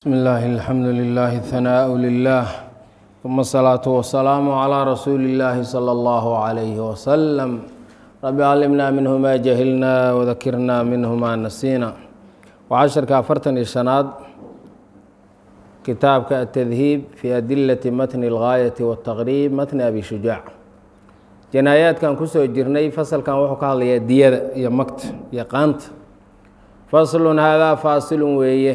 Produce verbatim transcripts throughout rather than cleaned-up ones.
بسم الله الحمد لله الثناء لله ثم الصلاة والسلام على رسول الله صلى الله عليه وسلم رب علمنا منه ما جهلنا وذكرنا منه ما نسينا وعشرك أفرتن الشناد كتابك التذهيب في أدلة متن الغاية والتغريب متن أبي شجاع جنايات كان كسو جرني فصل كان وحو قال يا ديادة يا مكت يا قانت فصل هذا فاصل ويه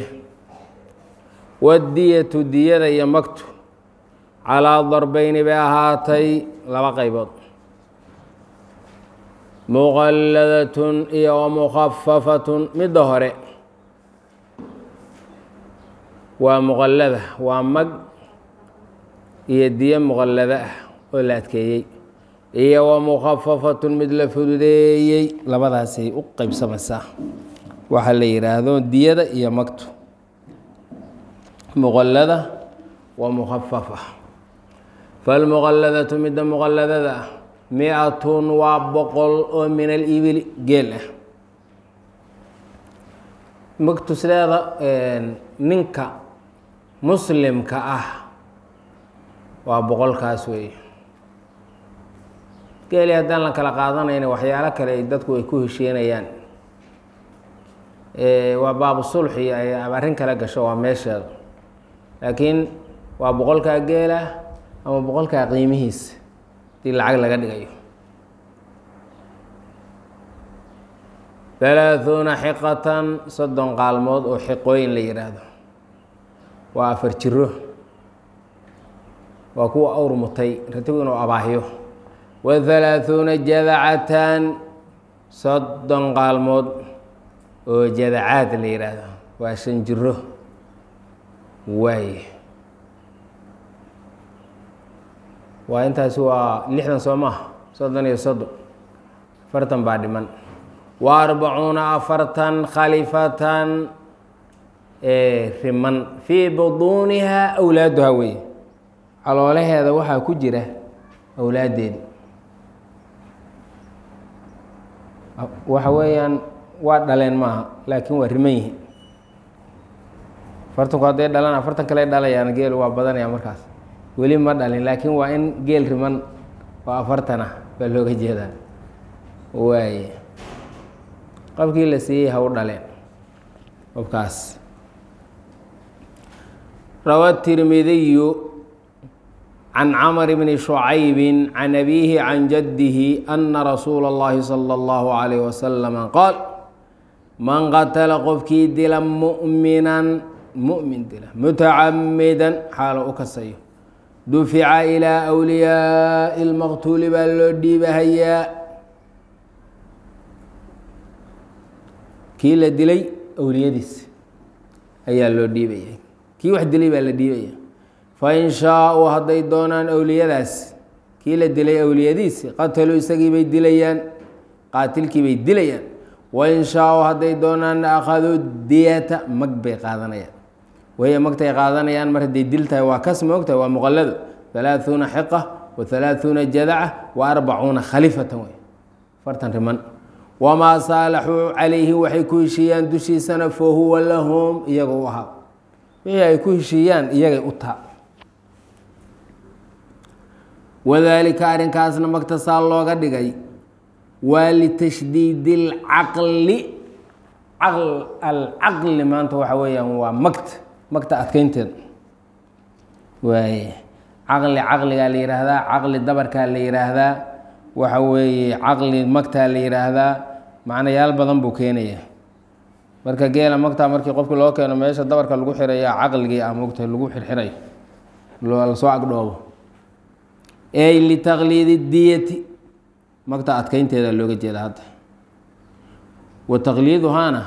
والدية ديادة يا مكت على ضربين بأهاتي لما قيبض مغلظة ومخففة من ظهر ومغلظة ومج يدية مغلظة ولا تكيي هي ومخففة مثل فدودي لبداسي أقيب سمسا وحل يراهدون ديادة يا مكت مغلظة ومخففة فالمغلظة مد مغلظة مئة وبقل من الإبل جيلة مكتو سلاذا ننكا مسلم كأه وبقل كاسوي جيلة هدان لك لقاضانا يعني وحيالا كلا يددكو يكوه شينيان وباب الصلح أبارين كلا قشوا ميشا لكن وبقل كجيلة أما بقل كقيمهيس دي العقل لقد جايه ثلاثون حقة صدق قالمود وحقوين ليرادو وافرتشروه وكو أور متي رتبون أباهيو وثلاثون جذعة صدق قالمود وجذعات ليرادو وشنجروه واي وانتاس هو لحدا سوماه صدن يصدق فرتن بعد من واربعون أفرتا خليفة في من في بطونها أولادها وي على وله هذا وحا كجرة أولاد وحويا وادلين معها لكن ورميه فرتن قادة دلنا فرتن كلا دلا يعني جيل وابدان يا مركز weli ma dhalin laakiin waa in geel riman oo afartana baa looga jeedaa waaye qofkii la siiyey ha u dhaleen qofkaas rawa tirmidiyu can camr bni shucayb can abiihi can jaddihi ana rasuula اllahi salى اllahu عalayh wasalam qaal man qatala qofkii dila mu'minan mu'min dila mutacamidan xaalo u kasayo dufica ilaa awliyaaءi اlmaqtuuli baa loo dhiibahayaa kii la dilay awliyadiis ayaa loo dhiibaya kii wax dilay baa la dhiibaya fain shaaءuu hadday doonaan awliyadaas kii la dilay awliyadiisi qataluu isagii bay dilayaan qaatilkii bay dilayaan wain shaaءuu hadday doonaanna akhaduu diyata mag bay qaadanayaan وهي مقتي قادنا مر دي دلتها وكاس موقتها ومغلظ ثلاثون حقة وثلاثون جذعة وأربعون خليفة فرتن رمان وما صالحوا عليه وحيكون شيئا دشي سنة فهو لهم يقوها هي يكون شيئا يقوتها وذلك أرن كاسنا مقتصال الله قد جاي ولتشديد العقل عقل العقل ما أنت وحويا هو مقت magta adkeynteed waaye caqli caqligaa la yidhaahdaa caqli dabarkaa la yidhaahdaa waxa weeye caqli magtaa la yidhaahdaa macnayaal badan buu keenaya marka geela magtaa markii qofki loo keeno meesha dabarka lagu xirayaa caqligii ah mogta lagu xirxirayo lasoo agdhoobo ey litaqliidi diyati magta adkeynteeda looga jeeda hadda wa taqliiduhaana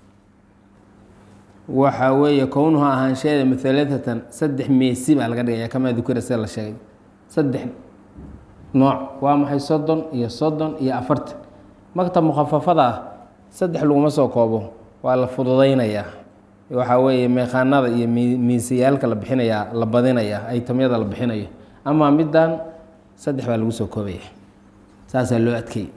waxa weeye kownuha ahaansheeda muhalatatan saddex meesi baa laga dhigaya kamaa dukira sida la sheegay saddex nooc waa maxay soddon iyo soddon iyo afartan magta mukhafafada ah saddex laguma soo koobo waa la fududaynayaa waxaa weeye meeqaanada iyo miisayaalka la bixinayaa la badinayaa aytamyada la bixinayo amaa middan saddex baa lagu soo koobaya saasaa loo adkeeyey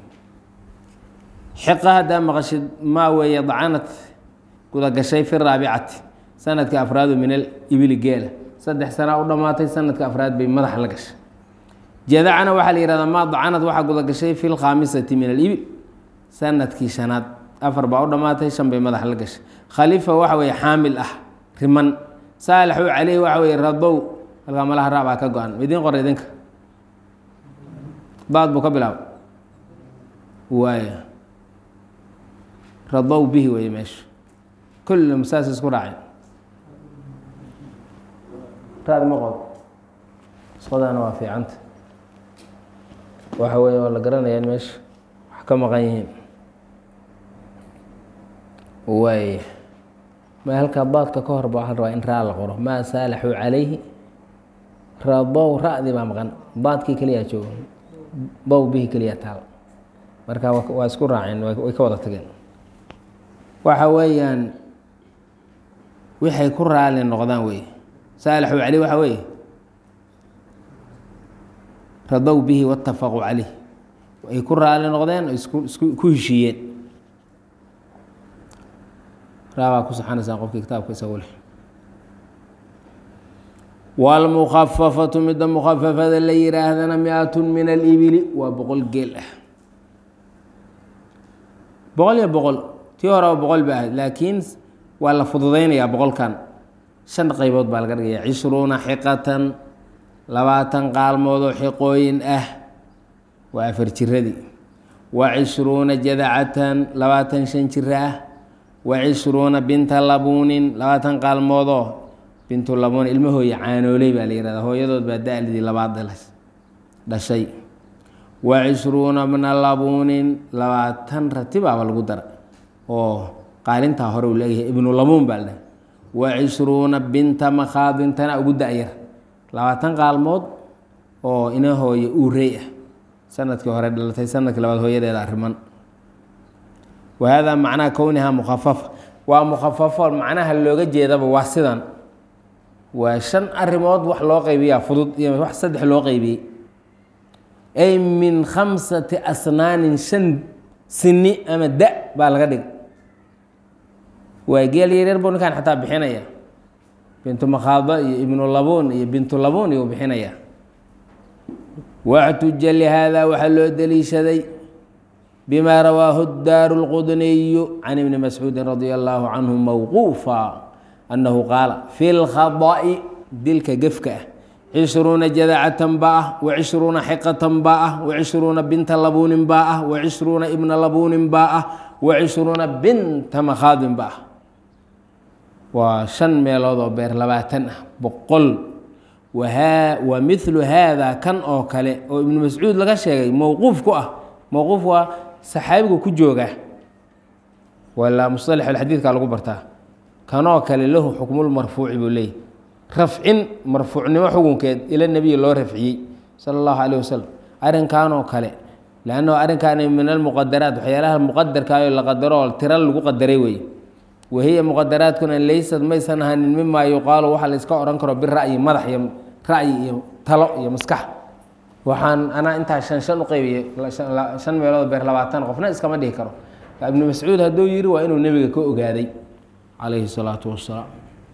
xiqa haddaa maqashid maa weeye dacanat guda gashay fi raabicati sanadka afraadu min alibili geela saddex sanaa u dhammaatay sanadka afraad bay madaxa la gashay jadacana waxaa la yihahdaa maa dacanad waxaa guda gashay fi lkhaamisati min alibil sanadkii shanaad afar baa u dhammaatay shan bay madaxa la gashay khalifa waxa weeye xaamil ah riman saalixu caleyhi waxa weeye radow halkaa malaha raabaa ka go-an idiin qora idinka baad buu ka bilaaba waaya radow bihi weeye meesha kullum saas isku raacay raad ma qod isqodaana waa fiicanta waxa weeye waa la garanayaa in meesha wax ka maqan yihiin waaya ma halkaa baadka ka hor ba waxaa la rabaa in raa la qoro maa saalaxuu calayhi radow ra-dii baa maqan baadkii keliyaa joogo bow bihi keliya taal marka waa isku raaceen way ka wada tageen waxa weeyaan waxay ku raali noqdaan wey saalixu caleyh waxa weeye radow bihi waatafaquu caleyh ay ku raali noqdeen oo isku isku ku heshiiyeen raabaa ku saxanaysaa qofkii kitaabka isagu leh wاlmukafafatu midda mukafafada la yihaahdana mi-at min alibili waa boqol geel ah boqol iyo boqol tii horeba boqol ba ahayd laakiin waa la fududeynayaa boqolkan shan qaybood baa laga dhigaya cishruuna xiqatan labaatan qaalmoodoo xiqooyin ah waa afar jiradii wa cishruuna jadacatan labaatan shan jiro ah wa cishruuna binta labuunin labaatan qaalmoodoo bintu labuun ilmo hooye caanooley baa la yihahdaa hooyadood baa da-lidii labaad dhashay wa cishruuna bna labuunin labaatan ratibaaba lagu dara oo qaalintaa hore uu leeyahay ibnu labuun baa la dhahay wa cishruuna binta makhaadin tana ugu da-yar labaatan qaalmood oo ina hooye uurey ah sanadkii hore dhalatay sanadkii labaad hooyadeeda arriman wa haadaa macnaha kownihaa mukhafafa waa mukhafafo macnaha looga jeedaba waa sidan waa shan arrimood wax loo qaybiyaa fudud iyo wax saddex loo qaybiyey ay min khamsati asnaanin shan sini ama da baa laga dhig waa geel yaryar buu ninkaan xataa bixinaya bintu makhaado iyo ibnu labuun iyo bintu labuun iyuu bixinaya waxtuja lihaada waxaa loo deliishaday bima rawaahu daaru lqudniyu can ibni mascuudin radia allaahu canhu mawquufa annahu qaala fi lkhada'i dilka gefka ah cishruuna jadacatan baa ah wa cishruuna xiqatan baa ah wa cishruuna binta labuunin baa ah wa cishruuna ibna labuunin baa ah wa cishruuna binta makhaadin baa ah waa shan meelood oo beer labaatan ah boqol wahaa wa milu haada kan oo kale oo ibnu mascuud laga sheegay mowquuf ku ah mowquuf waa saxaabigu ku jooga walaa musalax alxadiidkaa lagu bartaa kanoo kale lahu xukmulmarfuuci buu leeyay rafcin marfuucnimo xukunkeed ila nebiyi loo rafciyey sala allahu calayh wasalam arrinkanoo kale lannahu arrinkaani min almuqadaraat waxyaalaha muqadarkaayo la qadaro oo tira lagu qadaray weeye wahiya muqadaraadkuna laysad maysan ahanin mimaa yuqaalu waxa la iska odhan karo bira'yi madax iyo ra'yi iyo talo iyo maskax waxaan anaa intaa shan shan u qaybiyey shan meelood beer labaatan qofna iskama dhihi karo ibnu mascuud hadduu yidhi waa inuu nebiga ka ogaaday calayhi الsalaatu wasalaam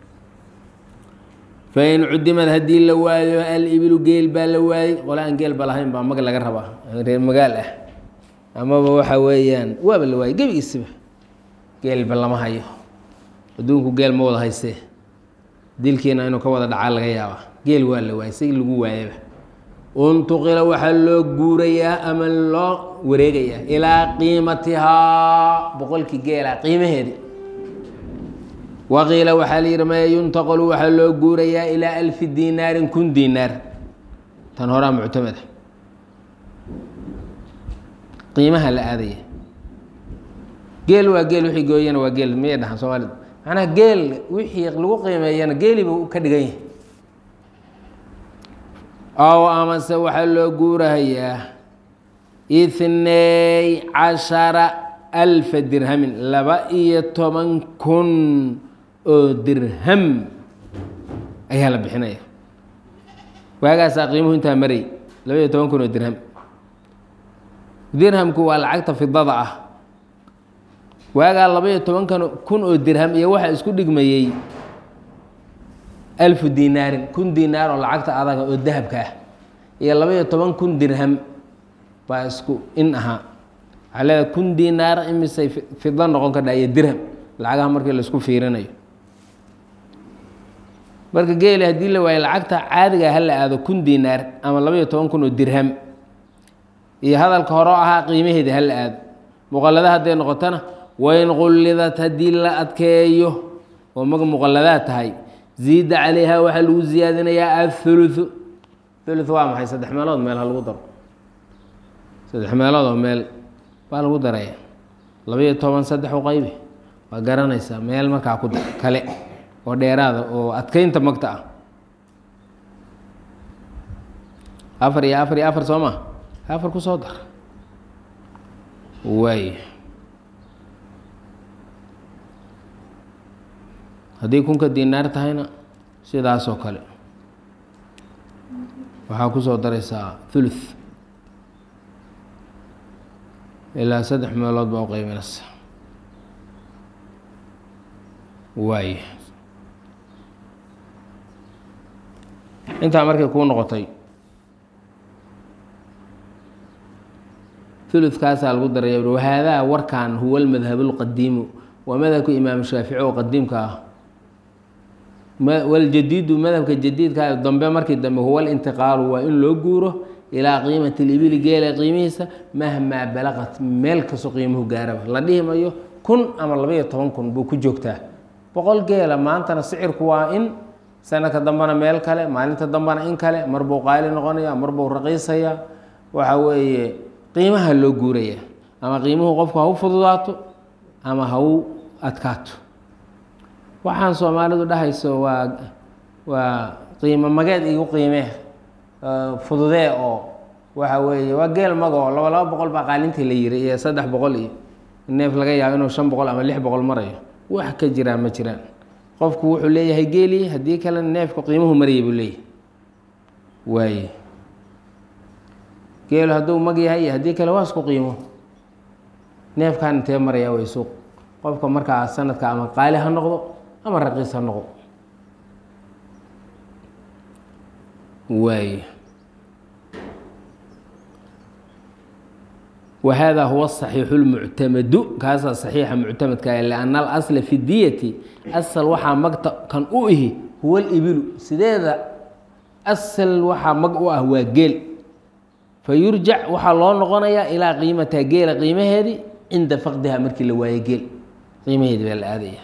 fain cudimad haddii la waayo alibilu geel baa la waayey qole aan geel ba lahayn baa mag laga rabaa reer magaal ah amaba waxa weeyaan waaba la waayey gebigiisiba geelba lama hayo adduunku geel ma wada haystee dilkiina inuu ka wada dhacaa laga yaabaa geel waa la waayey si lagu waayaba untuqila waxaa loo guurayaa ama loo wareegayaa ilaa qiimatihaa boqolkii geela qiimaheedi waqiila waxaa la yihi maya yuntaqalu waxaa loo guurayaa ilaa alfi dinaarin kun dinaar tan horaa muctamada qiimaha la aadaya geel waa geel wixii gooyana waa geel miyay dhahaan soomaalida macnaha geel wixii lagu qiimeeyana geelibu ka dhigan yahay aw amase waxaa loo guurahayaa ithnay cashara alfa dirhamin laba iyo toban kun oo dirham ayaa la bixinaya waagaasaa qiimuhu intaa maray laba iyo toban kun oo dirham dirhamku waa lacagta fidada ah waagaa laba iyo toban kun oo dirham iyo waxa isku dhigmayey alfu dinaarin kun dinaar oo lacagta adaga oo dahabka ah iyo laba iyo toban kun dirham baa isku in ahaa waxaa leedahay kun dinaar imisay fida noqon ka dha iyo dirham lacagaha markii laisku fiirinayo marka geeli haddii la waayo lacagta caadiga ha la aado kun dinaar ama laba iyo toban kun oo dirham iyo hadalka hore oo ahaa qiimaheeda ha la aado muqallada hadday noqotona wain qullidat haddii la adkeeyo oo maga muqalladaad tahay ziida calayha waxaa lagu ziyaadinayaa athuluthu thuluth waa maxay saddex meelood meel ha lagu daro saddex meelood oo meel baa lagu daraya laba iyo toban saddex u qaybi waa garanaysaa meel markaa ku dar kale oo dheeraada oo adkeynta magta ah afar iyo afar iyo afar soo ma afar ku soo dar waay haddii kunka dinaar tahayna sidaas oo kale waxaa ku soo daraysaa thuluth ilaa saddex meelood baa u qeybanaysa waay intaa markay kuu noqotay ثلثkaasaa lagu daraya wahaadaa warkan huwa اlmadhab اlqadiimu waa madhabka imaam shaafici oo qadiimka ah waljadiidu madhabka jadiidka dambe markii dambe huwa اlintiqaalu waa in loo guuro ilaa qiimati اlibili geela qiimihiisa mahmaa balaqat meel kastoo qiimuhu gaaraba la dhihi mayo kun ama laba iyo toban kun buu ku joogtaa boqol geela maantana sicirku waa in sanadka dambena meel kale maalinta dambena in kale mar buu qaali noqonaya mar buu raqiisaya waxa weeye qiimaha loo guuraya ama qiimuhu qofku ha u fududaato ama ha u adkaato waxaan soomaalidu dhahayso waa waa qiimo mageed igu qiimee fududee oo waxa weeye waa geel magoo laba laba boqol baa qaalintii la yiri iyo saddex boqol iyo neef laga yaabo inuu shan boqol ama lix boqol marayo wax ka jiraan ma jiraan qofku wuxuu leeyahay geeli haddii kale neefku qiimuhu maraya buu leeyahay waaye geelu hadduu mag yahay iyo haddii kale waa isku qiimo neefkan intee maraya way suuq qofka markaa sanadka ama qaali ha noqdo ama raqiis ha noqdo waaye وهذا هو الصحيح المعتمد كاسا صحيح معتمد كان لأن الأصل في الدية أصل وحا مقت كان أوه هو الإبل سيدا أصل وحا مقوه هو جيل فيرجع وحا الله نغنيا إلى قيمة جيل قيمة هذه عند فقدها مركي لواي جيل قيمة هذه بالآذية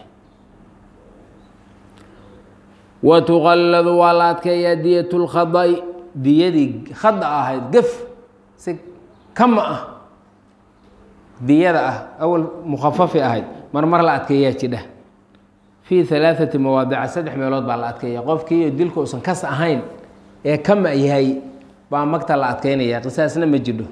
وتغلظ ولاتك يا دية الخضاء دية خضاء هاي قف كم diyada ah awal mukhafafi ahayd mar mar la adkeeyaa jidha fii halaaثati mawaadica saddex meelood baa la adkeeya qofkii dilka uusan kas ahayn ee kama yahay baa magta la adkeynaya qisaasna ma jidho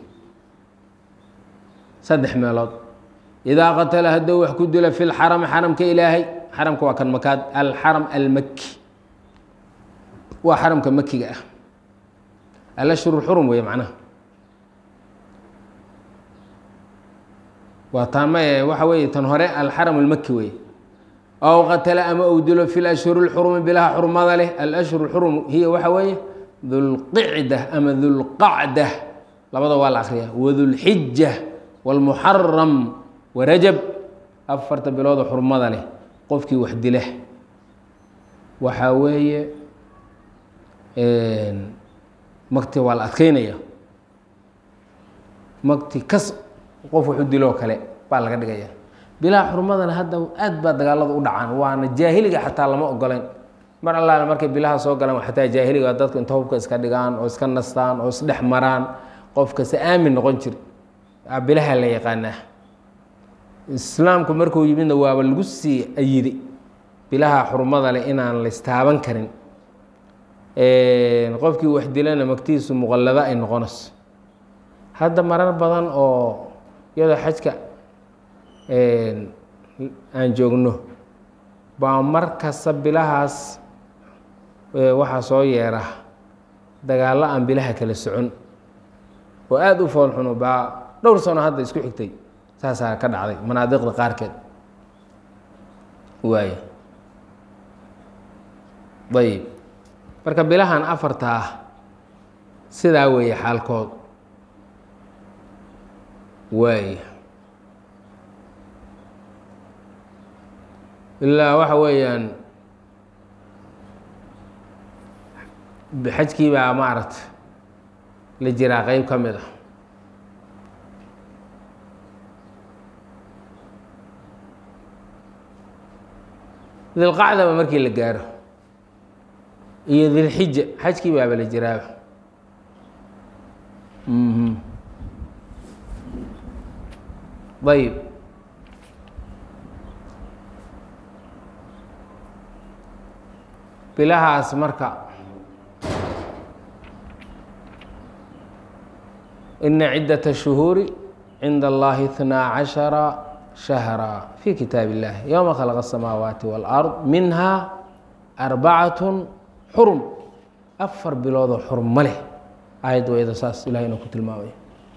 saddex meelood idaa qatala hadduu wax ku dilo fi lxarami xaramka ilaahay xaramka waa kan makaad alxaram almaki waa xaramka makiga ah alashhur xurum weeye macnaha waa taama waxa weeye tan hore alxaram almaki wey aw qatala ama uu dilo fi lashhur اlxurumi bilaha xurmada leh alashhur اlxurum hiya waxa weeye dulqicda ama dulqacda labada waa la akriya wadulxija wاlmuxaram warajab afarta bilooda xurmada leh qofkii wax dila waxaa weeye magti waa la adkeynaya magti kas qof wuxuu diloo kale baa laga dhigaya bilaha xurmadana hadda aad baa dagaalada u dhacaan waana jaahiliga xataa lama ogoleyn mar allaale markay bilaha soo galaan xataa jaahiliga dadku inta hubka iska dhigaan oo iska nastaan oo isdhex maraan qofka si aamin noqon jir bilaha la yaqaanaa islaamku markuu yimidna waaba lagu sii ayidi bilaha xurmada leh inaan la istaaban karin qofkii wax dilana magtiisu muqallada ay noqonayso hadda marar badan oo iyadoo xajka aan joogno baa mar kasta bilahaas waxaa soo yeera dagaallo aan bilaha kala socon oo aada u foolxuno baa dhowr sano hadda isku xigtay saasaa ka dhacday manaadiqda qaarkeed waay ayib marka bilahan afarta ah sidaa weeye xaalkood waay ilaa waxa weeyaan xajkii baa maaragta la jiraa qeyb ka mid ah dilqacdaba markii la gaaro iyo dilxija xajkii baaba la jiraaba ayb bilahaas marka ina ciddaة الشhuhuuri cinda اllahi اثnaa caشhara شhهرا في kitaaب الlahi yومa khلق الsamaawaati والأrض minhaa أربacaة xurum afar biloodoo xurmo leh aayad wayda saas ilahay inuu ku tilmaamay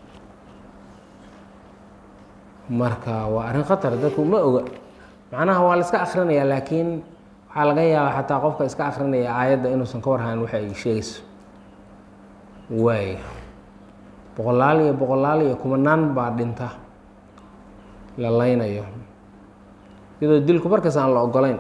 marka waa arrin khatar dadku ma oga macnaha waa la iska akrinaya laakiin waxaa laga yaabaa xataa qofka iska akrinaya aayadda inuusan ka warhayn waxa ay sheegayso waay boqolaal iyo boqolaal iyo kumanaan baa dhinta la laynayo iyadoo dilku markaas aan la ogolayn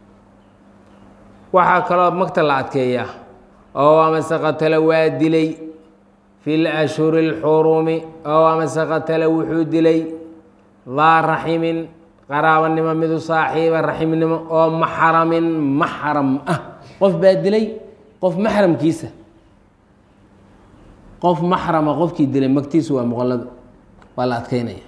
waxaa kaloo magta la adkeeyaa oo amase qatala waa dilay fi lashhuri اlxurumi oo amase qatala wuxuu dilay daa raximin qaraabanimo midu saaxiiba raximnimo oo maxramin maxram ah qof baa dilay qof maxramkiisa qof maxrama qofkii dilay magtiisu waa muqallado waa la adkeynaya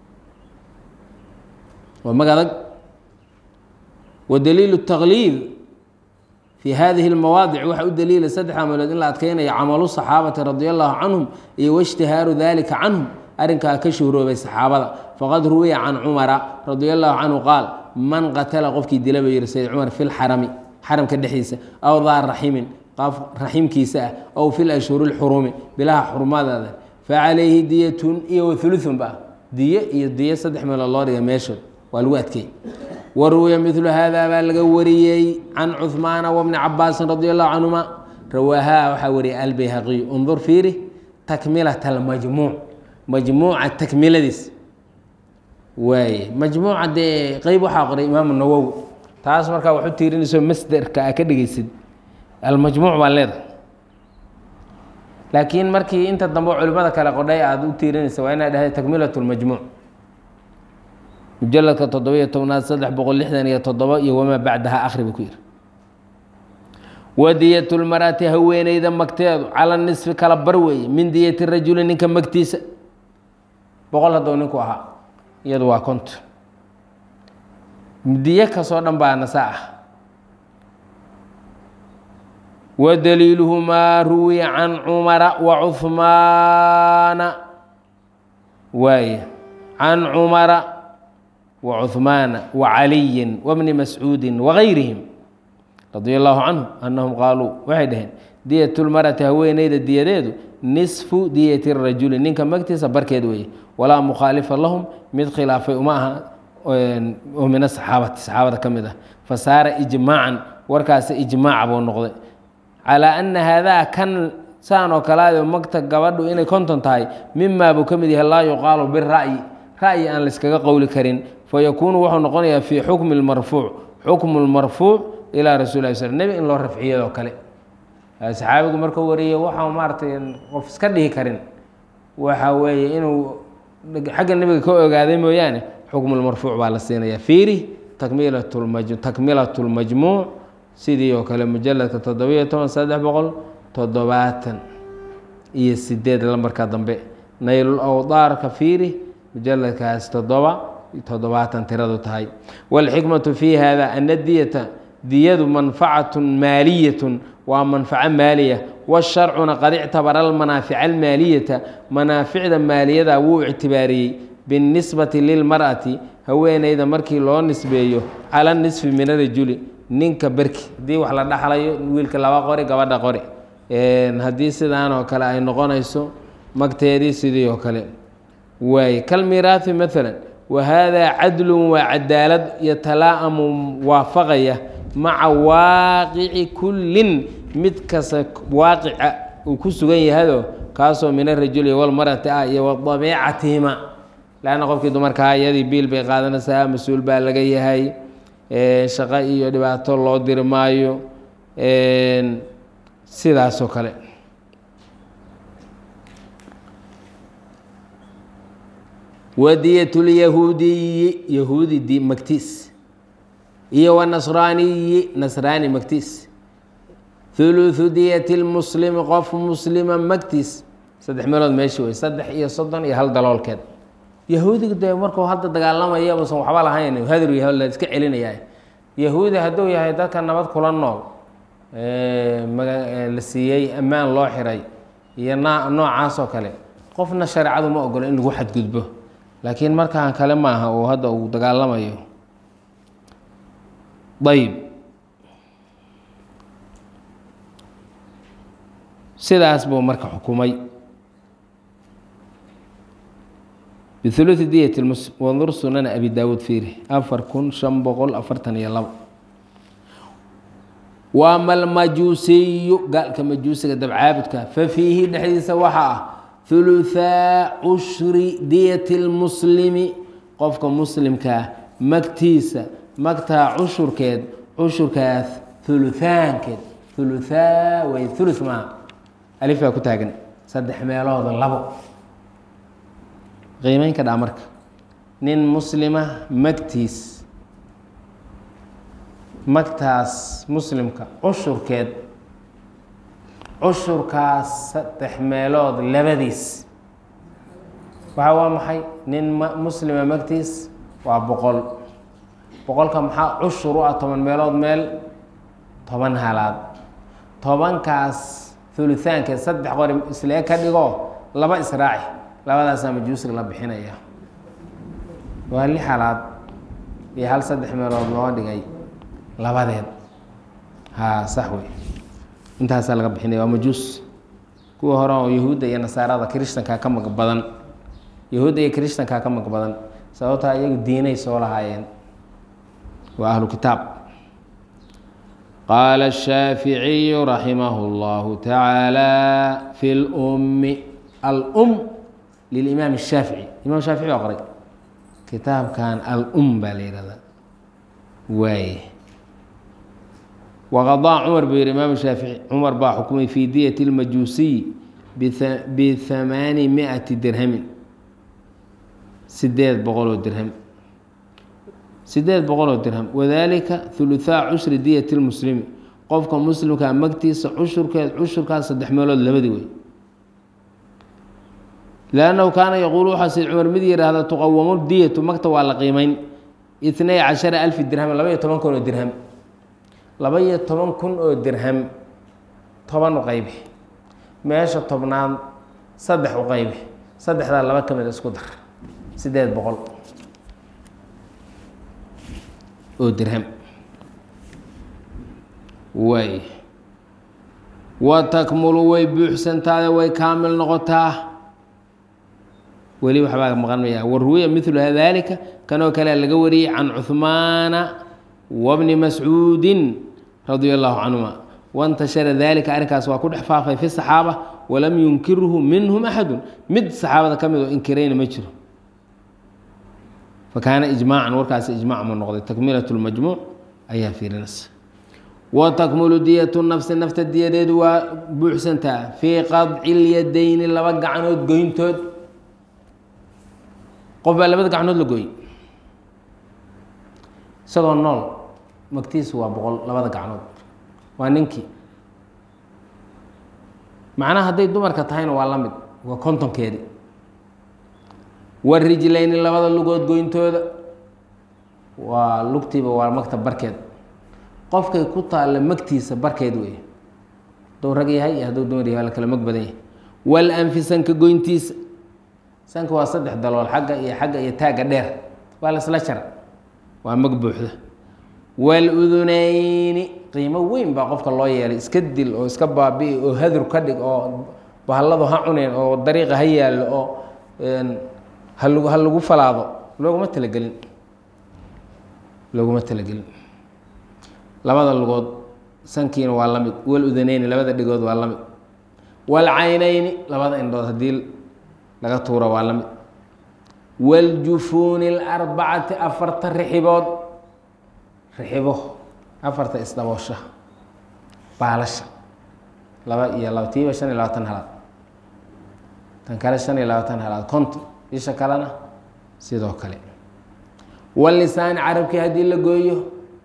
waa mag adag wadaliilu التaqliid fi hadihi اlmawaadic waxa u daliila saddex ameelood in la adkeynaya camalu صaxaabati radi allahu canhum iyo waاجtihaaru dalika canhum arrinkaa ka shuhroobay saxaabada faqad ruwiya can cumara radi allahu canhu qaal man qatala qofkii dila ba yihi sayd cumar fi lxarami xaramka dhexdiisa aw daa raximin qof raximkiisa ah aw fi lashhuri اlxurumi bilaha xurmadeeda facalayhi diyatun iyo wauluثun ba diye iyo diye saddex meelood loo dhigay meeshood waa lagu adkeey waruwiya milu hada baa laga wariyey can cuثmaana wbni cabaasin radi allahu canhuma rawaahaa waxaa wariyay albayhaqiy undur fiiri takmilat اlmajmuuc majmuuca takmiladiis waaye majmuuca dee qeyb waxaa qoray imaamu nawowi taas markaa wax u tiirinayso masderka a ka dhegeysid almajmuuc baa leeda laakiin markii inta dambe culimada kale qodhay aada u tiirinaysa waa inaa dhahday takmilat اlmajmuuc mujaladka toddobiyo tobnaad saddex boqol lixdan iyo toddoba iyo wamaa bacdaha akhri buu ku yihi wadiyat lmarati haweeneyda magteedu cala nisfi kala bar weeye min diyati rajuli ninka magtiisa boqol haddou ninku ahaa iyadu waa konton diye kasoo dhan baa nasa ah wadaliiluhu maa ruwiya can cumara wa cuhmaana waaye can cumara وcثmaana وعaliyi وبni mascuudi وغayrihim radي الlahu canهum anahum qaaluu waxay dhaheen diyat اlmarati haweeneyda diyadeedu nisfu diyati الrajuli ninka magtiisa barkeed weeye walaa mukhaalifa lahum mid khilaafay uma aha oo min asaxaabati saxaabada ka mid ah fasaara ijmaacan warkaasi ijmaaca buu noqday calىa ana haadaa kan saan oo kalaado magta gabadhu inay konton tahay mimaa buu ka mid yahay laa yuqaalu bira'yi ra'yi aan layskaga qowli karin fayakuunu wuxuu noqonayaa fii xukmi اlmarfuuc xukmu اlmarfuuc ilaa rasul lah sl nebi in loo rafciyadoo kale saxaabigu markuu wariyey waxaa maaratay qof iska dhihi karin waxa weeye inuu xagga nebiga ka ogaaday mooyaane xukmu lmarfuuc baa la siinaya fiiri takmilat takmilat اlmajmuuc sidii oo kale mujaladka toddobiyo toban saddex boqol toddobaatan iyo sideed lambarka dambe naylul awdaarka fiiri mujaladkaas toddoba toddobaatan tiradu tahay wاlxikmatu fi hada ana diyata diyadu manfacatu maaliyatu waa manfaco maaliya wاsharcuna qad ictabara almanaafica almaaliyata manaaficda maaliyada wuu ictibaariyey biاnisbati lilmar'ati haweeneyda markii loo nisbeeyo cala nisfi min arajuli ninka berki haddii wax la dhaxlayo wiilka laba qori gabadha qori haddii sidaan oo kale ay noqonayso magteedii sidii oo kale waay kalmiraahi maala wahada cadlu waa cadaalad yatalaa'amu waafaqaya maca waaqici kullin mid kasta waaqica uu ku sugan yahado kaasoo min arajuli walmarati ah iyo wadabiicatihima lanna qofkii dumarkaa iyadii biil bay qaadanaysaa mas-uul baa laga yahay shaqo iyo dhibaato loo diri maayo sidaasoo kale wadiyat lyahuudiyi yahuudi di magtiis iyo wanasraaniyi nasraani magtiis huluثu diyati lmuslimi qof muslima magtiis saddex meelood meeshi wey saddex iyo soddon iyo hal daloolkeed yahuudiga dee markuu hadda dagaalamaya usan waxba lahayn hadr yahay la iska celinayaa yahuudi hadduu yahay dadka nabad kula nool la siiyey ammaan loo xiray iyo noocaas oo kale qofna shareecadu ma ogolo in lagu xadgudbo laakiin markaan kale maaha uu hadda uu dagaalamayo ayb sidaas buu marka xukumay bihuluثi diyat lmuslim wandur sunana abi daawuud fiiri afar kun shan boqol afartan iyo labo waama almajuusiyu gaalka majuusiga dabcaabudka fa fiihi dhexdiisa waxaa ah huluثaa cushri diyati lmuslimi qofka muslimkaa magtiisa magtaa cushurkeed cushurkaas huluثaankeed huluثaa way huluث maaha alifaa ku taagan saddex meelooda labo qiimeyn ka dhaa marka nin muslima magtiis magtaas muslimka cushurkeed cushurkaas saddex meelood labadiis waxaa waa maxay nin muslima magtiis waa boqol boqolka maxaa cushur u ah toban meelood meel toban halaad tobankaas huluثaankeed saddex qori islee ka dhigo laba israaci labadaasaa majuusiga la bixinaya waa lix halaad iyo hal saddex meelood loo dhigay labadeed haa sax wey intaasaa laga bixinaya waa majuus kuwa hore oo yahuudda iyo nasaarada kirishtankaa ka mag badan yahuudda iyo kirishtankaa ka mag badan sababtaa iyagu diinay soo lahaayeen waa ahlu kitaab qaala الshaaficiyu raximah اllahu taعaalى fi اlumi alum lilimaam الshaafici imam shaafici baa qoray kitaabkan alum baa la yihahdaa waaye waqadaa cumar buu yihi imaam shaafici cumar baa xukumay fi diyati اlmajuusiy bihamaani miati dirhamin sideed boqoloo dirham sideed boqoloo dirham wadalika huluثaa cushri diyati lmuslimi qofka muslimkaa magtiisa cushurkeed cushurkaas saddex meelood labadii wey lannahu kaana yaquulu waxaa sayd cumar mid yihahda tuqawamu diyatu magta waa la qiimeyn itnay cashara alfi dirham laba iyo toban kun oo dirham laba iyo toban kun oo dirham toban u qaybi meesha tobnaad saddex u qaybi saddexdaa laba ka mid isku dar sideed boqol oo dirham way wa takmulu way buuxsantaada way kaamil noqotaa weli waxbaa maqanmaya waruwiya milu dalika kanoo kale laga wariyey can cuhmaana wabni mascuudin radia allahu canhuma wantashara dalika arrinkaas waa ku dhex faafay fi saxaaba walam yunkirhu minhum axadu mid saxaabada ka mid oo inkirayna ma jiro fakaana ijmaacan warkaasi ijmac ma noqday takmilat lmajmuuc ayaa fiirinaysa wa takmulu diyatu nafsi nafta diyadeedu waa buuxsantaa fii qadci lyadayni laba gacnood goyntood qof baa labada gacnood la gooy isagoo nool magtiisu waa boqol labada gacnood waa ninkii macnaha hadday dumarka tahayna waa la mid waa kontonkeedi warijlayni labada lugood goyntooda waa lugtiiba waa magta barkeed qofkay ku taalla magtiisa barkeed wey hadduu rag yahay iyo hadduu dumar yahay waa la kala mag badan yahay walanfi sanka goyntiisa sanka waa saddex dalool xagga iyo xagga iyo taagga dheer waa la isla jara waa mag buuxda waaludunayni qiimo weyn baa qofka loo yeelay iska dil oo iska baabi'i oo hadur ka dhig oo bahalladu ha cuneen oo dariiqa ha yaallo oo hal ha lagu falaado looguma talagelin looguma talagelin labada lugood sankiina waa la mid waludanayni labada dhigood waa la mid walcaynayni labada indhood haddii laga tuuro waa la mid waljufuuni alarbacati afarta rixibood rixibo afarta isdaboosha baalasha laba iyo laba tiiba shan iyo labaatan halaad tan kale shan iyo labaatan halaad konton isha kalena sidoo kale walisaani carabkii haddii la gooyo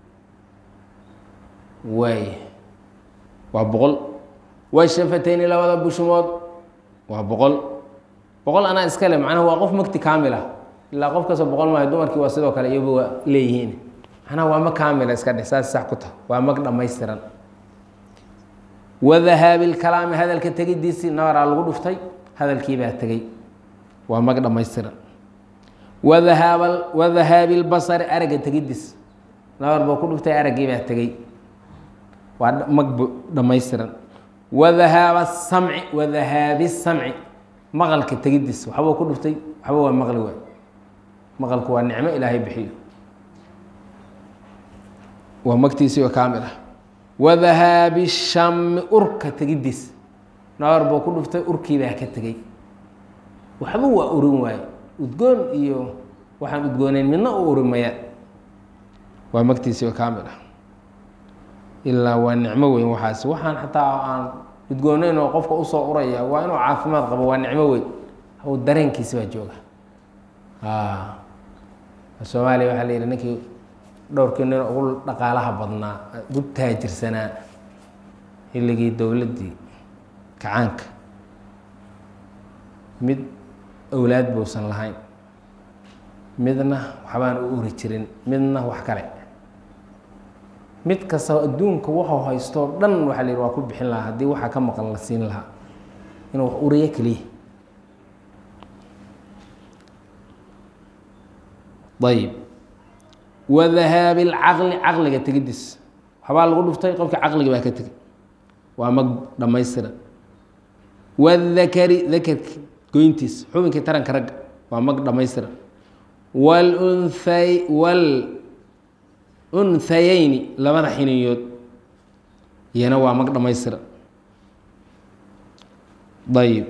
waay waa boqol washafatayni labada bushmood waa boqol boqol anaa iskale macnaha waa qof magti kaamil ah ilaa qof kastoo boqol maayo dumarkii waa sidoo kale iyagu waa leeyihiin macnaha waa mag kaamila iska dheh saas sax ku taha waa mag dhammaystiran wadahaabi lkalaami hadalka tegidiisii nabaraa lagu dhuftay hadalkii baa tegey waa mag dhammaystiran wadahaab wadahaabi lbasari aragga tegidiis nabar buu ku dhuftay araggii baa tegey waa mag dhammaystiran wadahaaba samci wadahaabi samci maqalka tegidiis waxbuu ku dhuftay waxba waa maqli waay maqalku waa nicmo ilaahay bixiyo waa magtiisii oo kaamil ah wadahaabi shami urka tegidiis nabar buu ku dhuftay urkii baa ka tegey waxba waa urin waaye udgoon iyo waxaan udgooneyn midna u urimaya waa magtiisii oo kaamil ah ilaa waa nicmo weyn waxaas waxaan xataa aan udgooneyn oo qofka usoo uraya waa inuu caafimaad qabo waa nicmo weyn haw dareenkiisi baa jooga soomaaliya waxaa la yidhi ninkii dhowrkii nin ugu dhaqaalaha badnaa ugu taajirsanaa xilligii dowladdii kacaanka mid awlaad buusan lahayn midna waxbaan u uri jirin midna wax kale mid kasta adduunka wuxuu haysto dhan waxaa la yidhi waa ku bixin lahaa haddii waxaa ka maqan la siin lahaa inuu wax uriyo keliya ayib wadahaabi lcaqli caqliga tegidiis waxbaa lagu dhuftay qofkii caqliga baa ka tegey waa mag dhammaystiran wadakari dakarki goyntiis xubinkii taranka ragga waa mag dhammaystiran walunhay walunhayeyni labada xiniyood iyana waa mag dhammaystiran ayib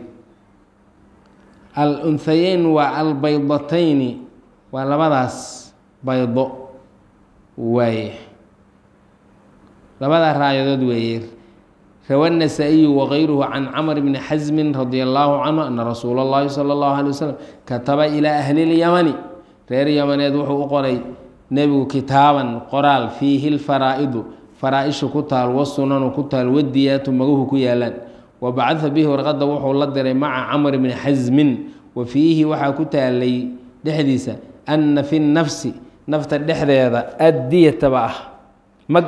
alunhayeyn waa albaydatayni waa labadaas baydo waaye labadaa raayadood weeye rawa النasaaئiyu wغayruhu can camr bni xasmi radi allahu canhu ana rasuula اllahi salى اllahu alيه waslm kataba ilىa ahli اlyamani reer yamaneed wuxuu u qoray nebigu kitaaban qoraal fiihi اlfaraa'idu faraa-isha ku taal wasunanu ku taal wadiyaatu maguhu ku yaalaan wabacada bihi warqada wuxuu la diray maca camr bni xasmin wa fiihi waxaa ku taalay dhexdiisa ana fi الnafsi nafta dhexdeeda addiyataba ah mag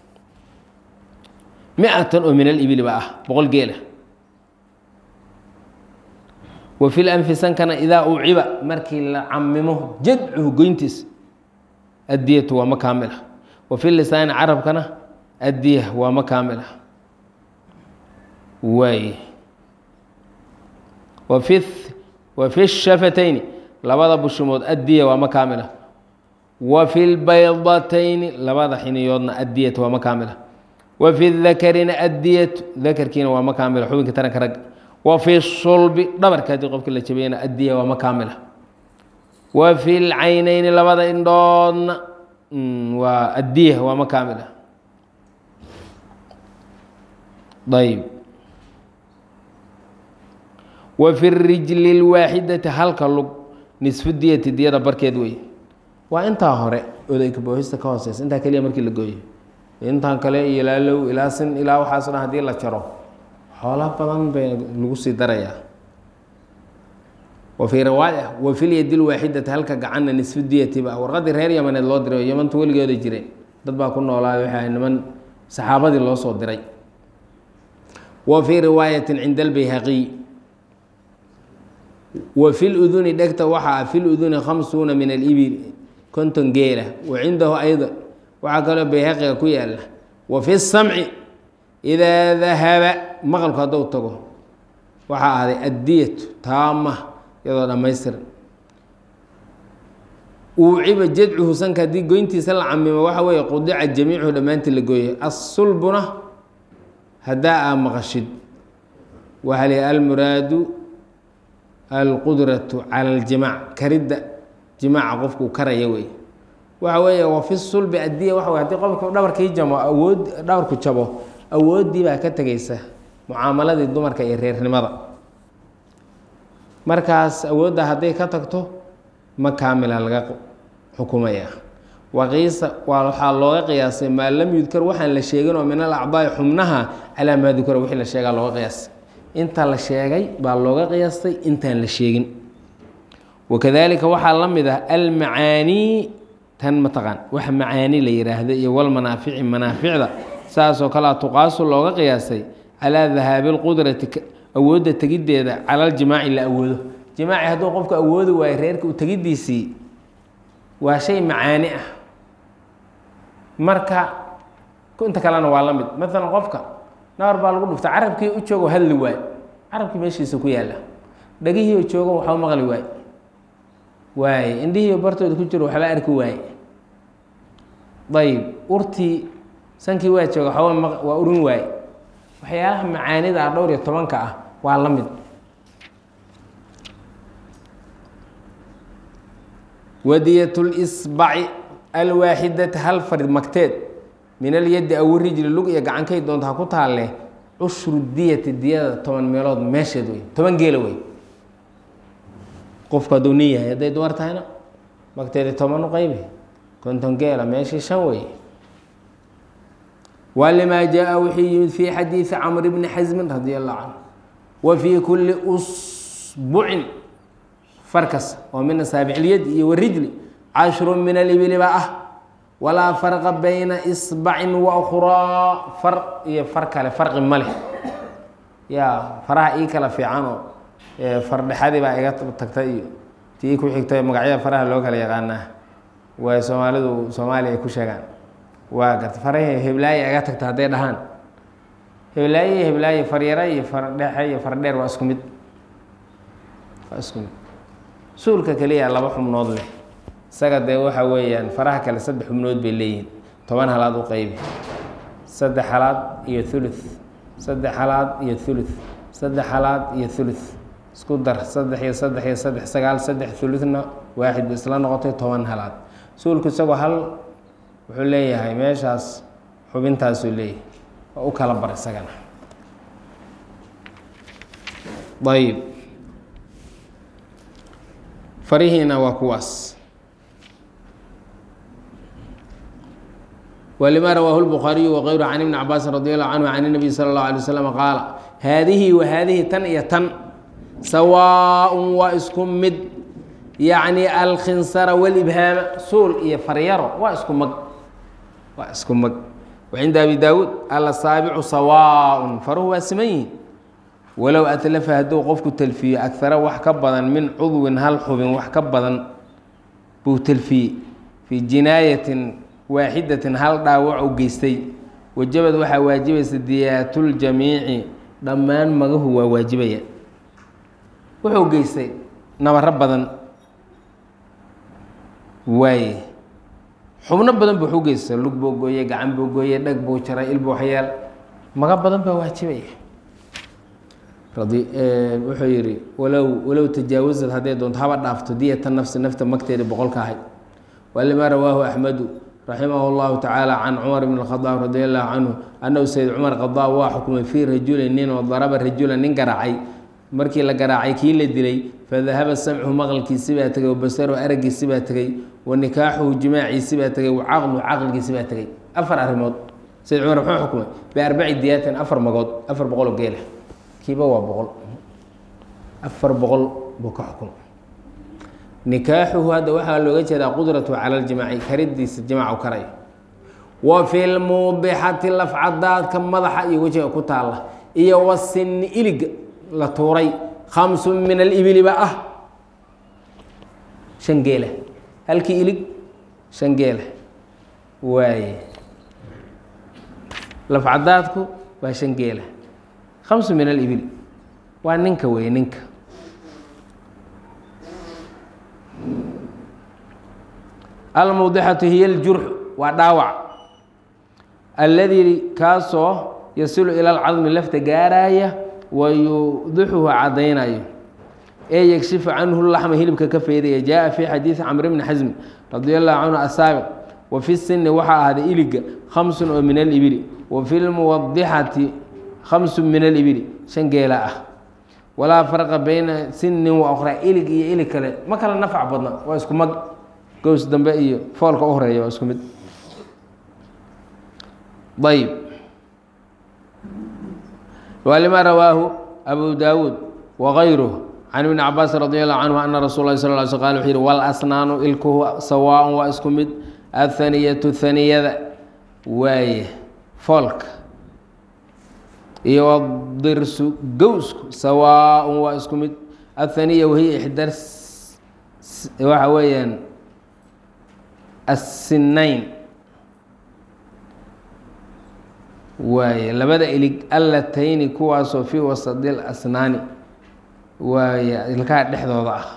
mi-atan oo min alibili ba ah boqol geela wa fi lanfi sankana idaa uciba markii la camimo jadcuhu goyntiis addiyatu waa ma kaamila wa fi lisaani carabkana addiya waa ma kaamila waay wafi wa fi shafatayni labada bushumood addiya waa ma kaamila wa fi lbaydatayni labada xiniyoodna addiyatu waa ma kaamila wa fi dakarina addiyatu dakarkiina waa ma kaamila xubinka taranka ragga wa fi sulbi dhabarka haddii qofkii la jabiyana addiya waa ma kaamila wa fi lcaynayni labada indhoodna waa addiya waa ma kaamila ayb wa fi rijli lwaaxidati halka lug nisfu diyati diyada barkeed wey waa intaa hore odayka boohista ka hooseysa intaa keliya markii la gooyo intaan kale iyo ilaa low ilaa sin ilaa waxaaso dhan hadii la jaro xoola badan bay lagu sii darayaa wa fii riwaaya wa fi lyadi lwaaxidati halka gacanna nisfu diyati ba warqadii reer yamaneed loo diray yamantu weligooda jireen dad baa ku noolaaday waxay niman saxaabadii loo soo diray wa fii riwaayatin cinda albayhaqiy wa fi luduni dhegta waxaa fi luduni khamsuuna min alibil konton geela wa cindahu ayda waxaa kaloo bayhaqiga ku yaala wa fi samci idaa dahaba maqalku hadduu tago waxaa ahday addiyatu taama iyadoo dhammaystiran uuciba jadcuhu sanka haddii goyntiisa la camimo waxa weeye qudica jamiicuhu dhammaantii la gooyay assulbuna haddaa aa maqashid waxaa la yihi almuraadu alqudratu cala aljimaac karidda jimaaca qofkuu karaya wey waxa weeye wa fi sulbi addiya waxa wey hadii qofka dhabarkii jamo awood dhabarku jabo awooddii baa ka tegaysa mucaamaladii dumarka iyo reernimada markaas awoodda hadday ka tagto ma kaamila laga xukumaya waqiisa waa waxaa looga qiyaasay maa lam yudkar waxaan la sheegin oo min alacdaai xubnaha calaa maa dukara wixii la sheegaa looga qiyaasay inta la sheegay baa looga qiyaastay intaan la sheegin wakadalika waxaa la mid ah almacaanii tan mataqaan wax macaani la yidhaahdo iyo walmanaafici manaaficda saasoo kalea tuqaasu looga qiyaasay calaa dahaabi lqudrati awoodda tegiddeeda cala aljimaaci la awoodo jimaaci hadduu qofku awoodi waayo reerka u tegiddiisii waa shay macaani ah marka inta kalena waa la mid maalan qofka nabar baa lagu dhufta carabkii u joogo hadli waay carabkii meeshiisa ku yaalla dhagihii oo joogo waxba maqli waay waaye indhihii bartooda ku jiro waxba arki waaye ayb urtii sankii waa jooga waxba waa urin waaye waxyaalaha macaanida ah dhowr iyo tobanka ah waa la mid wadiyat lisbaci alwaaxidati hal farid magteed min alyaddi aw rijli lug iyo gacankay doonta ha ku taalle cushru diyati diyada toban meelood meesheed wey toban geela wey qofku hadduu nin yahay hadday dumar tahayna magteedi toban u qaybi konton geela meeshii shan wey walimaa jaa wixii yimid fii xadiidi camr bni xasmin radi allahu canhu wa fii kulli usbucin farkas oo min asaabic ilyadi iyo warijli cashru min alibili baa ah walaa farqa bayna isbacin wa ukhraa far iyo far kale farqi ma leh yaa faraha ii kala fiican oo fardhexadii baa iga tagtay iyo tii ku xigtay magacyada faraha loo kala yaqaanaa way soomaalidu soomaaliya ay ku sheegaan waa garta farahii heblaaye iga tagta hadday dhahaan heblaaye iyo heblaaye faryara iyo fardhexe iyo fardheer waa isku mid waa isku mid suulka keliya laba xubnood leh isaga dee waxa weeyaan faraha kale saddex xubnood bay leeyihiin toban halaad u qaybi saddex halaad iyo thuluth saddex halaad iyo thuluth saddex halaad iyo thuluth isku dar saddex iyo saddex iyo saddex sagaal saddex thuluthna waaxid ba isla noqotay toban halaad suulku isagoo hal wuxuu leeyahay meeshaas xubintaasuu leeyahay waa u kala bar isagana ayb farihiina waa kuwaas ولما رواه البخاري وغيره عن ابن عباس رضي الله عنه عن النبي صلى الله عليه وسلم قال هذه وهذه تن iyo tن سواء waa isku mid يعني الkhiنsر والإبهاam suul iyo faryaro waa isku mag waa isku mag وعند أبي داود الأصاaبع سواء faruhu waa siman yihin walow أتلفa hadduu qofku تلفiyo أكثara wax ka badan min cudwin hal xubin wax ka badan buu تلفiyey في جinاaية waaxidatin hal dhaawac u geystay wajabad waxaa waajibaysa diyaaةuljamiici dhammaan magahu waa waajibaya wuxuu geystay nabaro badan waaye xubno badan buu u geystay lug buu gooye gacan buu gooye dhag buu jaray il buu hayeel maga badan baa waajibaya wuxuu yihi walow walow tajaawasad hadday doonto haba dhaafto diyata nafsi nafta magteeda boqolka ahayd walimaa rawaahu axmedu raximah اllahu tacaala can cumar bn اkhadaab radi allahu canhu annahu sayd cumar khadaab waa xukumay fii rajulin nin oo daraba rajulan nin garaacay markii la garaacay kii la dilay fadahaba samcuhu maqalkiisi baa tegay wabasaruhu araggiisi baa tegey wa nikaaxuhu jimaaciisi baa tegey wa caqluhu caqligiisi baa tegey afar arrimood sayd cumar muxuu xukumay biarbaci diyaatin afar magood afar boqol oo geela kiiba waa boqol afar boqol buu ka xukumay nikaaxuhu hadda waxaa looga jeedaa qudratu cala ljimaaci karidiisa jimaacu karayo wa fi lmuudixati lafcadaadka madaxa iyo wejiga ku taalla iyo wasini iliga la tuuray khamsun min alibili ba ah shan geela halkii ilig shan geela waaye lafcadaadku waa shan geela khamsun min alibili waa ninka weeye ninka almawdixatu hiya اljurx waa dhaawac alladii kaasoo yasilu ila alcadmi lafta gaaraya wayudixuhu caddaynayo ee yagshifu canhu laxma hilibka ka feydaya jaa fi xadiidi camr bni xasmi radi allahu canhu asaabiq wa fi sini waxaa ahday iliga khamsun oo min alibili wa fi lmuwadixati khamsun min alibili shan geela ah walaa farqa bayna sinin wa ukhraa ilig iyo ilig kale ma kala nafc badna waa isku mag gows dambe iyo foolka u horeeya waa isku mid ayb walima rawaahu abu daawuud wagayruh can ibni cabaas radi allahu canhu ana rasul lah sal l sl qal wuxuu yihi walasnaanu ilkuhu sawaaءun waa isku mid athaniyatu haniyada waaye foolka iyo wadirsu gowsku sawaaءun waa isku mid athaniya wahiya ixdar waxa weeyaan assinayn waaye labada ilig allatayni kuwaasoo fii wasadi اlasnaani waaye ilkaha dhexdooda ah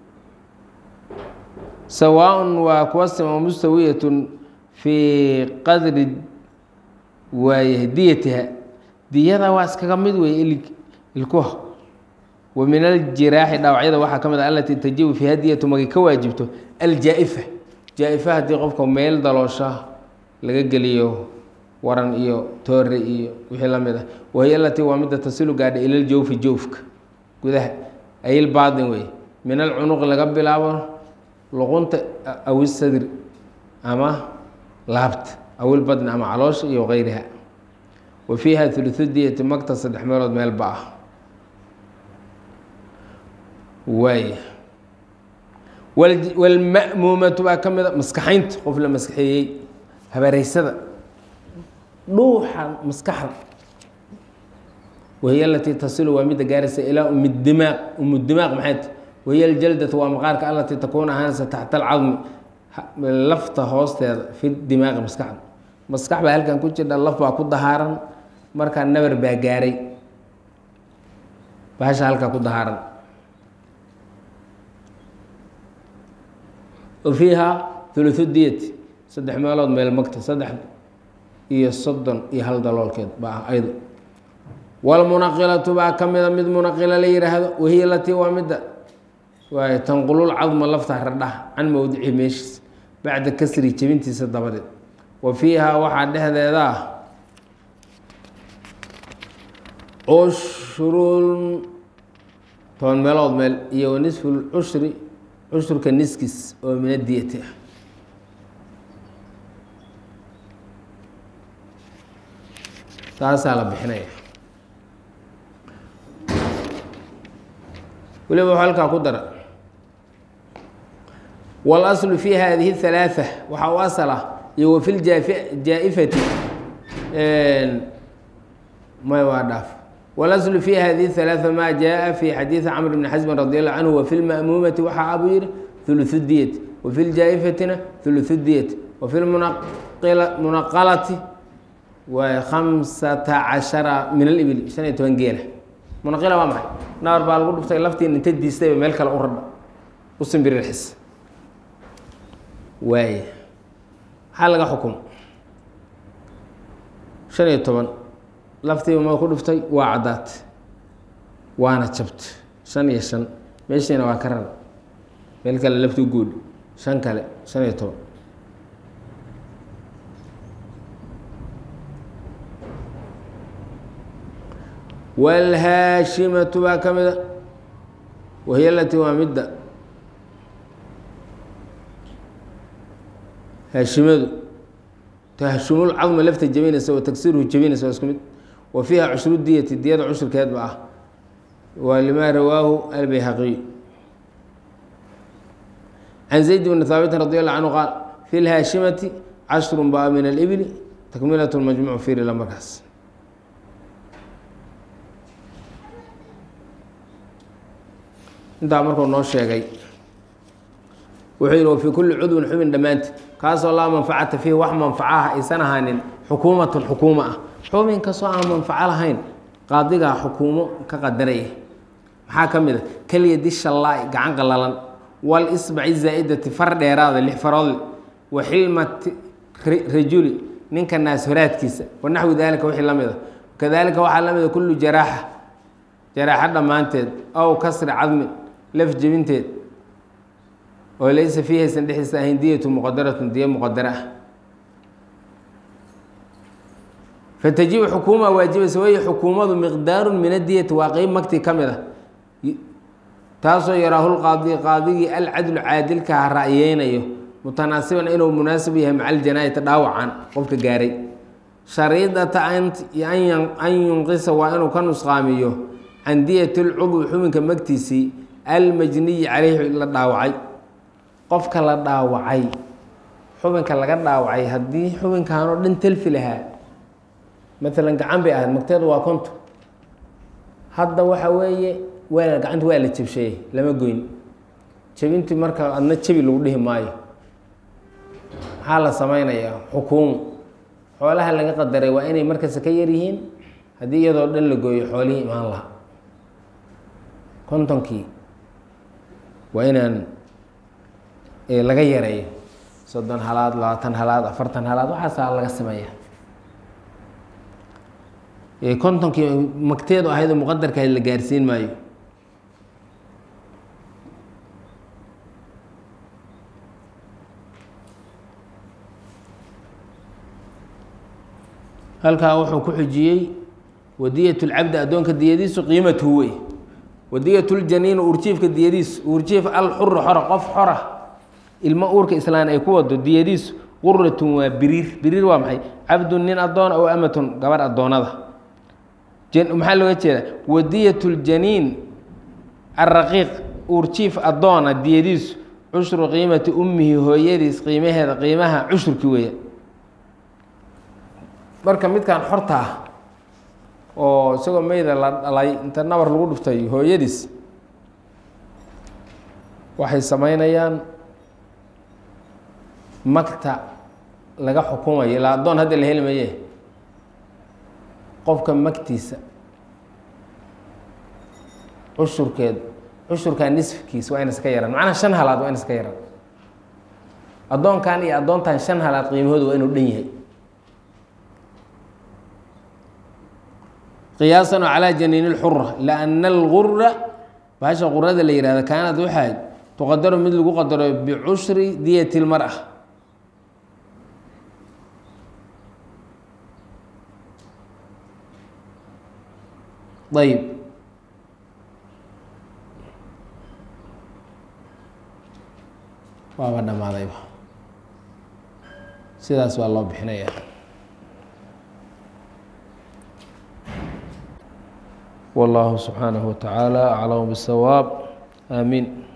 sawaaءun waa kuwa sima mustawiyatun fii qadri waaye diyatiha diyada waa iskaga mid wey ilig ilkuha wa min aljiraaxi dhaawacyada waxaa ka mid a alatii tajibu fiiha diyatu magay ka waajibto aljaa-ifa jaa-ifa haddii qofka meel daloosha laga geliyo waran iyo toore iyo wixii la mid ah wahiy alatii waa midda tasilu gaadha ila ljawfi jawfka gudaha ayl baatin wey min alcunuqi laga bilaabo luqunta aw isadri ama laabta aw ilbadni ama caloosha iyo gayriha wa fiiha huluثu diyati magta saddex meelood meel ba ah waay walma'muumatu baa ka mida maskaxaynta qof la maskaxeeyey habareysada dhuuxa maskaxda wahiy alatii tasilu waa midda gaaraysa ilaa umdimaaq umudimaaq maxay ta wahiy aljaldatu waa maqaarka alatii takuun ahaanaysa taxta alcadmi lafta hoosteeda fi dimaaqi maskaxda maskax baa halkan ku jirdha laf baa ku dahaaran markaa nabar baa gaaray bahasha halkaa ku dahaaran wa fiiha huluثu diyati saddex meelood meel magta saddex iyo soddon iyo hal daloolkeed baa aydo walmunaqilatu baa ka mida mid munaqila la yihaahdo wahiya latii waa midda waay tanqulul cadma lafta radhaha can mowdici meeshiis bacda kasri jebintiisa dabadeed wa fiiha waxaa dhexdeeda ah cushrun toban meelood meel iyo wanisfu lcushri cushurka niskiis oo min adiyati ah taasaa la bixinaya weliba wuxuu halkaa ku dara walaslu fi hadihi halaaثa waxaa u asal ah iyo wa fi ljaa-ifati may waa dhaaf walaslu fi hadihi halaaثa ma jaa fi xadiidi camr bni xasmin radi allahu canhu wafi lma'muumati waxaa abuu yihi huluثu diyati wafi ljaa-ifatina huluثu diyati wafi lmunaqalati waa khamsata cashara min alibili shan iyo toban geela munaqila waa maxay naar baa lagu dhuftay laftiin inta diistayba meel kale u radha u simbirirxis waay maxaa laga xukumo shan iyo toban laftiiba ma ku dhuftay waa caddaat waana jabta shan iyo shan meeshiina waa ka rar meel kale laftu guud shan kale shan iyo toban walhaashimatu baa ka mida wahiy alatii waa midda haashimadu tahshumulcadma lafta jebinaysa wa tagsiruhu jebinaysa waa isku mid wa fiiha cushru diyati diyada cushurkeed ba ah waa limaa rawaahu albayhaqiy can zayd bni haabitin radi allahu canhu qaal fi lhaashimati cashrun baa min alibli takmilat majmuuc fiirila markaas intaa markuu noo sheegay wuxuu yihi wafii kulli cudwin xubin dhammaanti kaasoo laa manfacata fiihi wax manfacaha aysan ahaanin xukuumatun xukuumo ah xubin kastoo aan manfaco lahayn qaadigaa xukuumo ka qadaraya maxaa ka mid a kalyadi shallaa gacan qalalan walisbaci zaa'idati far dheeraada lix faroodle waxilmati rajuli ninka naashuraadkiisa wanaxwi daalika wixii la mida kadalika waxaa la mida kullu jaraaxa jaraaxa dhammaanteed aw kasri cadmin laf jebinteed oo laysa fiihaysan dhexdiisa ahayn diyatu muqadaratun diya muqadara ah fatajibu xukuuma waajibaysa way xukuumadu miqdaarun min adiyati waa qeyb magtii ka mid a taasoo yaraahu lqaadi qaadigii alcadlu caadilka ha ra'yeynayo mutanaasiban inuu munaasib yahay maca aljanaayati dhaawacan qofka gaaray shariidata an yunqisa waa inuu ka nusqaamiyo can diyati lcudwi xubinka magtiisii almajniyi caleyhi la dhaawacay qofka la dhaawacay xubinka laga dhaawacay haddii xubinkaanoo dhan telfi lahaa maalan gacan bay ahayd magteedu waa konto hadda waxa weeye waa gacanta waa la jabsheeyey lama goyn jebintii marka adna jebi lagu dhihi maayo maxaa la sameynayaa xukuumo xoolaha laga qadaray waa inay markasta ka yar yihiin haddii iyadoo dhan la gooyo xoolihii imaan lahaa kontonkii waa inaan laga yareeyo soddon halaad labaatan halaad afartan halaad waxaasaa laga sameeya kontonkii magteedu ahayd oo muqadarkahayd la gaarsiin maayo halkaa wuxuu ku xujiyey wadiyat lcabdi addoonka diyadiisu qiimatuhu wey wadiyat ljaniin uurjiifka diyadiisu uurjiif alxura xora qof xora ilmo uurka islaan ay ku wado diyadiisu quratun waa biriir biriir waa maxay cabdun nin addoon ow amatun gabar addoonada maxaa looga jeeda wadiyat ljaniin araqiiq uurjiif addoona diyadiisu cushru qiimati ummihi hooyadiis qiimaheeda qiimaha cushurki weeya marka midkaan xorta ah oo isagoo meyda la dhalay inta nabar lagu dhuftay hooyadiis waxay sameynayaan magta laga xukumayo ilaa addoon hadda la heli maye qofka magtiisa cushurkeed cushurkaa nisfkiis waa in iska yaraan macnaha shan halaad waa in iska yaraan addoonkan iyo addoontan shan halaad qiimahooda waa inuu dhan yahay qiyaasan oo calaa janiin اlxura lianna algura baasha qurada la yihahda kaanad waxay tuqadaro mid lagu qadaro bicushri diyati اlmara ayb waaba dhamaadayba sidaas waa loo bixinaya والله سبحانه وتعالى أعلم بالصواب آمين